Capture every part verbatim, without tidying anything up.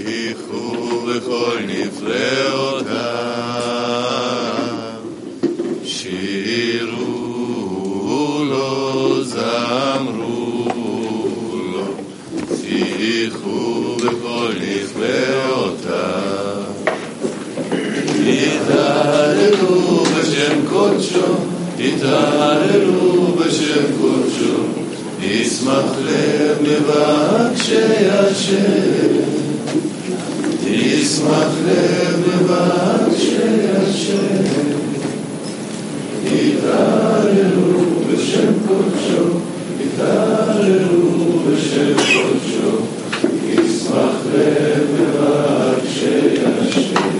שיחו בכל נפלאותיו, שירו לו, זמרו לו, שיחו בכל נפלאותיו, יתהללו בשם קודשו, יתהללו בשם קודשו, ישמח לב מבקשי השם, ישמח לב מבקשי השם, יתהללו בשם קודשו, יתהללו בשם קודשו, ישמח לב מבקשי השם,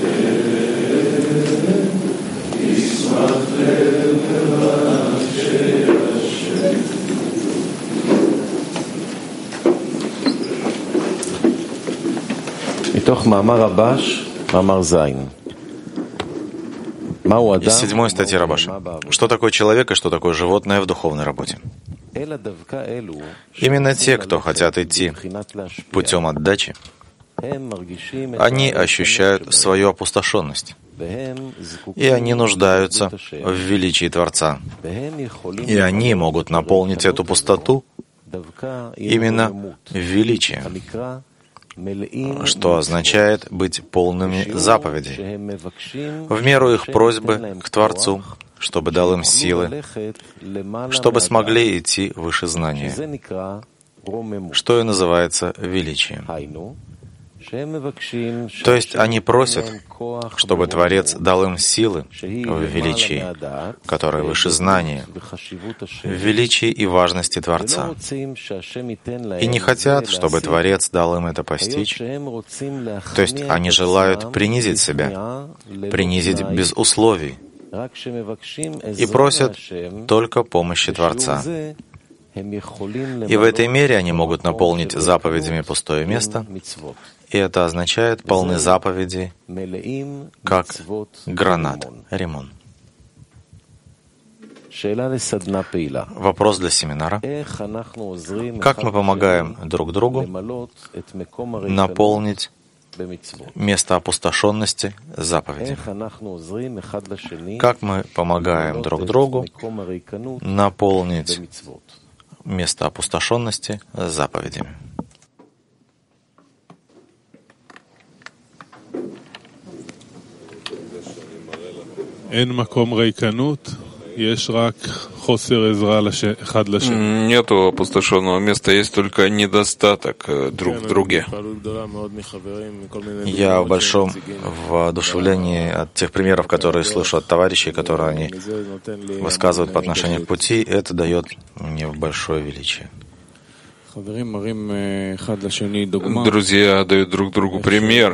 ישמח לב מבקשי השם. מתוך מאמר רבש, מאמר זין. Из седьмой статьи Рабаша. Что такое человек и что такое животное в духовной работе? Именно те, кто хотят идти путем отдачи, они ощущают свою опустошенность, и они нуждаются в величии Творца, и они могут наполнить эту пустоту именно в величии, что означает быть полными заповедей, в меру их просьбы к Творцу, чтобы дал им силы, чтобы смогли идти выше знания, что и называется величием. То есть они просят, чтобы Творец дал им силы в величии, которое выше знания, в величии и важности Творца. И не хотят, чтобы Творец дал им это постичь. То есть они желают принизить себя, принизить без условий, и просят только помощи Творца. И в этой мере они могут наполнить заповедями пустое место, и это означает полны заповеди, как гранат, ремон. Вопрос для семинара. Как мы помогаем друг другу наполнить место опустошенности заповеди? Как мы помогаем друг другу наполнить место опустошенности заповедями? Нету опустошенного места, есть только недостаток друг в друге. Я в большом воодушевлении от тех примеров, которые слышу от товарищей, которые они высказывают по отношению к пути, это дает мне большое величие. Друзья дают друг другу пример,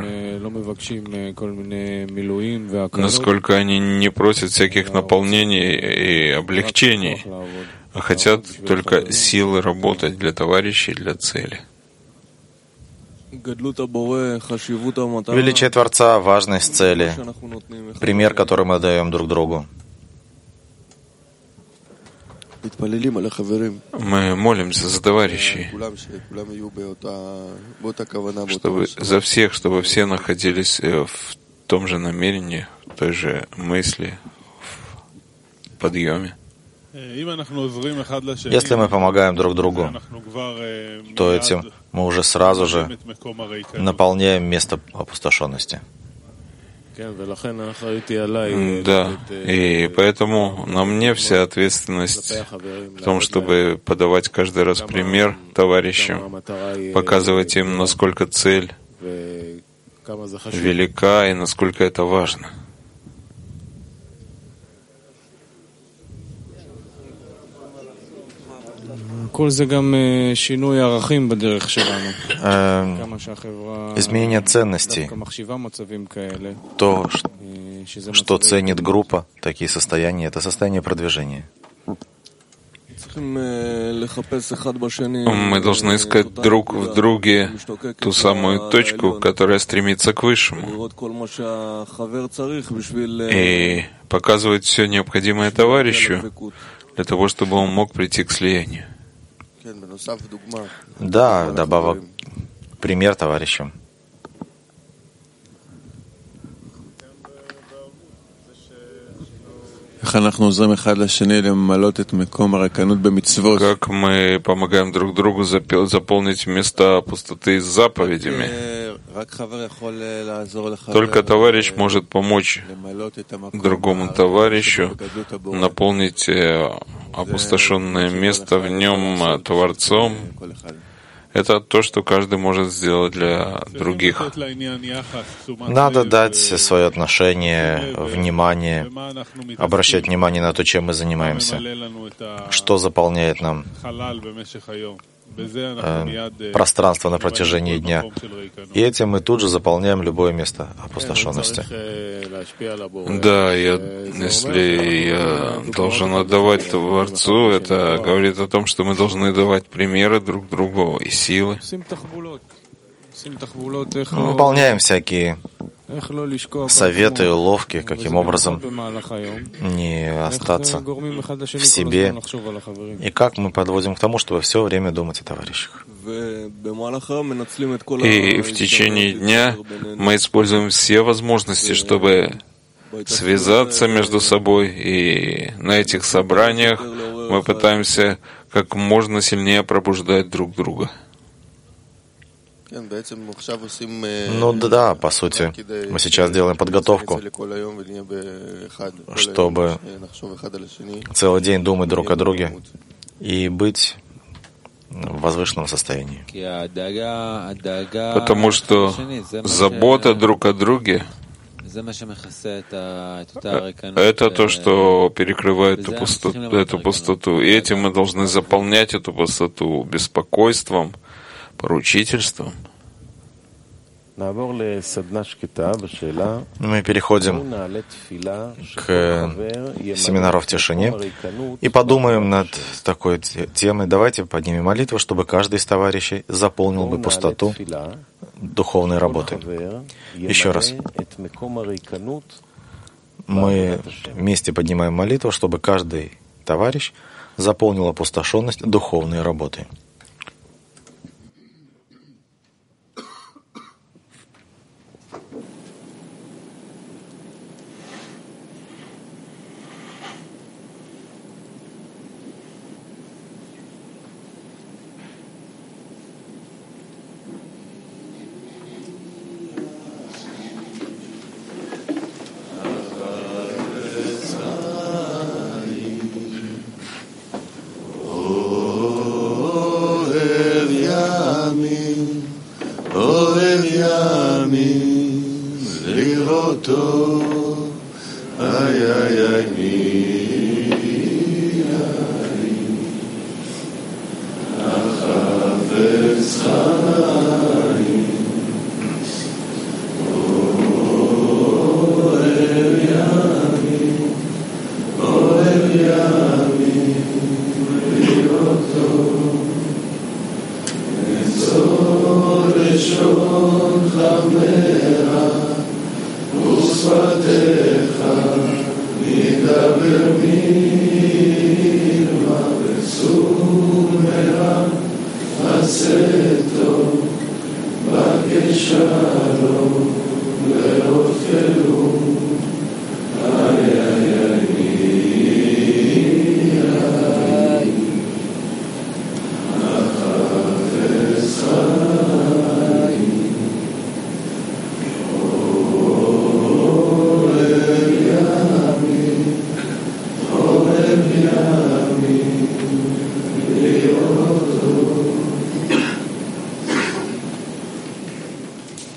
насколько они не просят всяких наполнений и облегчений, а хотят только силы работать для товарищей, для цели. Величие Творца, важность цели, пример, который мы даем друг другу. Мы молимся за товарищей, чтобы за всех, чтобы все находились в том же намерении, в той же мысли, в подъеме. Если мы помогаем друг другу, то этим мы уже сразу же наполняем место опустошенности. Да, и поэтому на мне вся ответственность в том, чтобы подавать каждый раз пример товарищам, показывать им, насколько цель велика и насколько это важно. Изменение ценностей, то, что ценит группа, такие состояния, это состояние продвижения. Мы должны искать друг в друге ту самую точку, которая стремится к высшему, и показывать все необходимое товарищу для того, чтобы он мог прийти к слиянию. Да, добавок пример товарищам. Как мы помогаем друг другу заполнить места пустоты заповедями. Только товарищ может помочь другому товарищу наполнить опустошенное место в нем Творцом. Это то, что каждый может сделать для других. Надо дать свое отношение, внимание, обращать внимание на то, чем мы занимаемся, что заполняет нам пространство на протяжении дня. И этим мы тут же заполняем любое место опустошенности. Да, я, если я должен отдавать Творцу, это говорит о том, что мы должны давать примеры друг другу и силы. Мы выполняем всякие советы и уловки, каким образом не остаться в себе, и как мы подводим к тому, чтобы все время думать о товарищах. И в течение дня мы используем все возможности, чтобы связаться между собой, и на этих собраниях мы пытаемся как можно сильнее пробуждать друг друга. Ну да, по сути, мы сейчас делаем подготовку, чтобы целый день думать друг о друге и быть в возвышенном состоянии. Потому что забота друг о друге — это то, что перекрывает эту пустоту, эту пустоту. И этим мы должны заполнять эту пустоту беспокойством, поручительством. Мы переходим к семинару в тишине и подумаем над такой темой. Давайте поднимем молитву, чтобы каждый из товарищей заполнил бы пустоту духовной работы. Еще раз. Мы вместе поднимаем молитву, чтобы каждый товарищ заполнил опустошенность духовной работы.